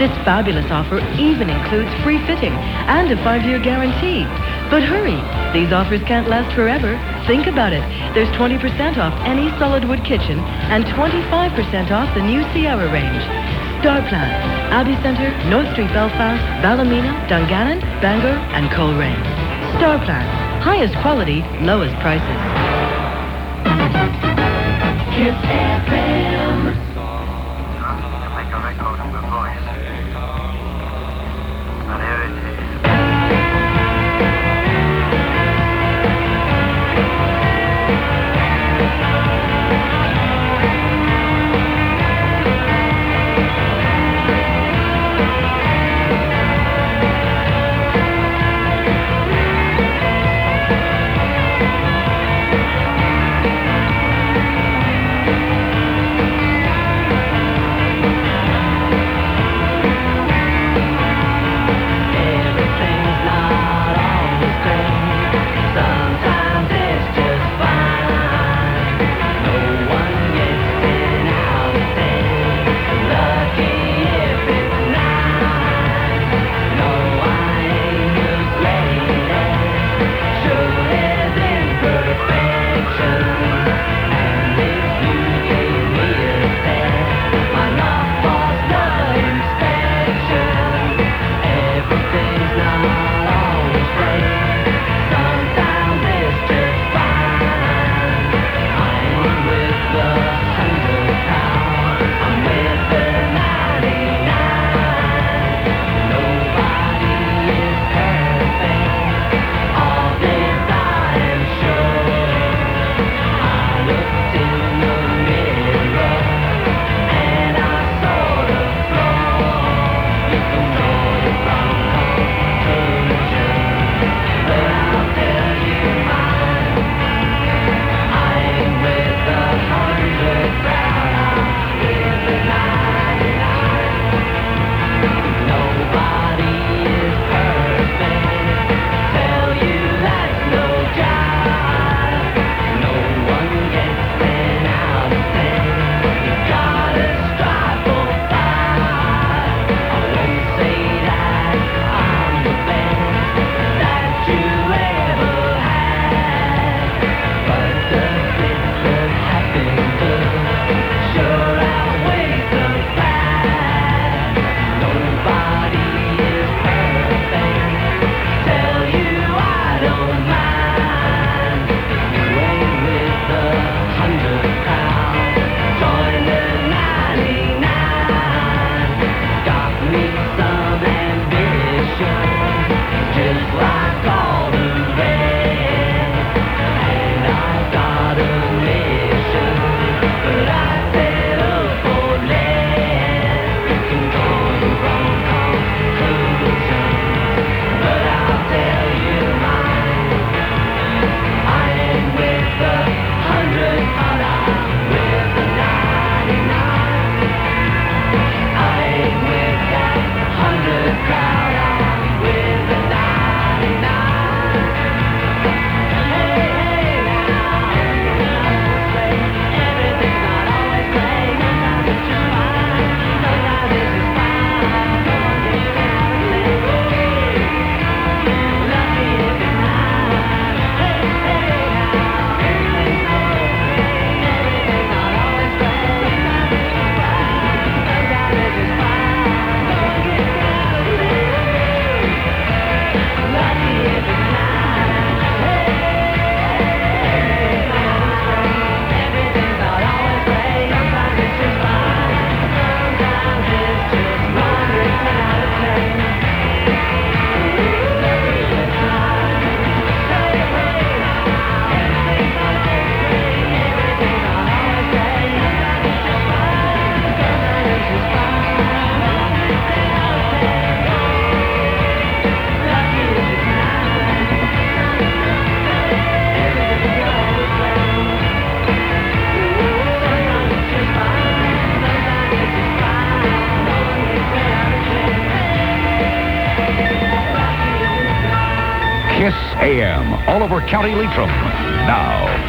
This fabulous offer even includes free fitting and a five-year guarantee. But hurry, these offers can't last forever. Think about it. There's twenty percent off any solid wood kitchen and twenty-five percent off the new Sierra range. Star Plan, Abbey Centre, North Street Belfast, Ballymena, Dungannon, Bangor and Coleraine. Star Plan, highest quality, lowest prices. Kiss F M. Kiss A M, all over County Leitrim. Now.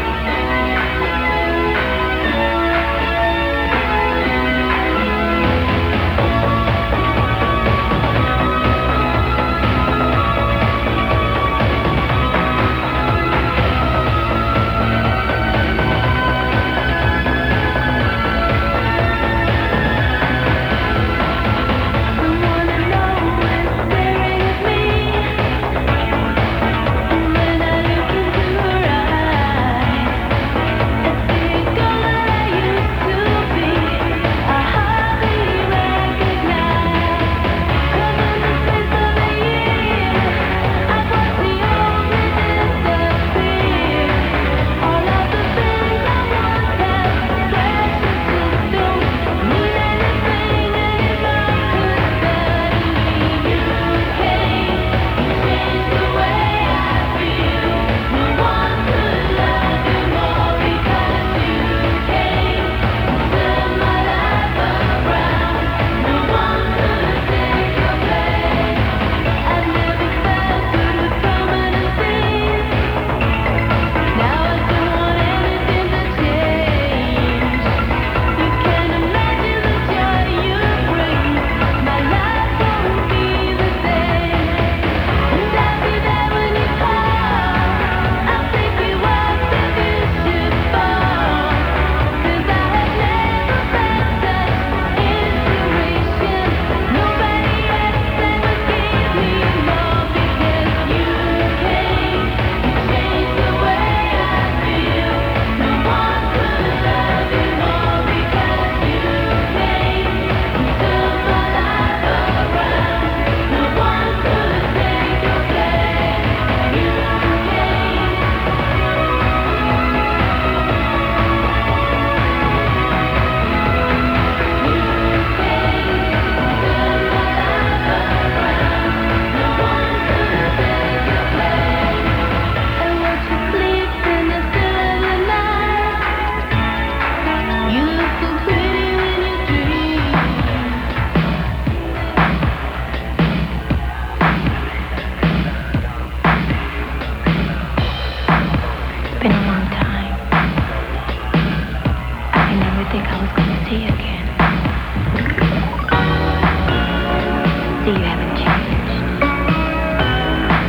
see you haven't changed.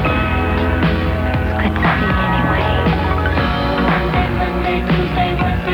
It's good to see you anyway.